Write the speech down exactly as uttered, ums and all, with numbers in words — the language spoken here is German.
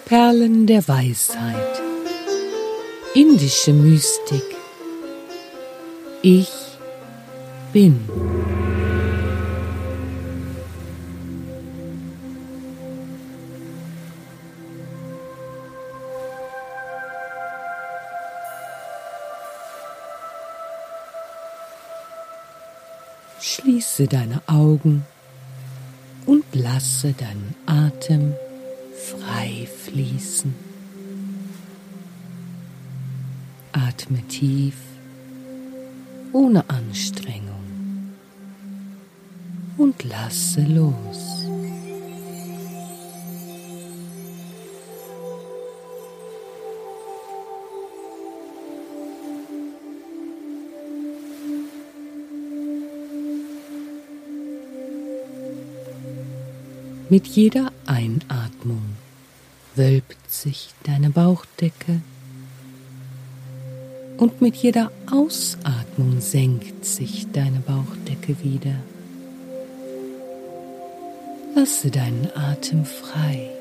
Perlen der Weisheit. Indische Mystik. Ich bin. Schließe deine Augen und lasse deinen Atem frei fließen. Atme tief, ohne Anstrengung, und lasse los. Mit jeder Einatmung wölbt sich deine Bauchdecke und mit jeder Ausatmung senkt sich deine Bauchdecke wieder. Lasse deinen Atem frei.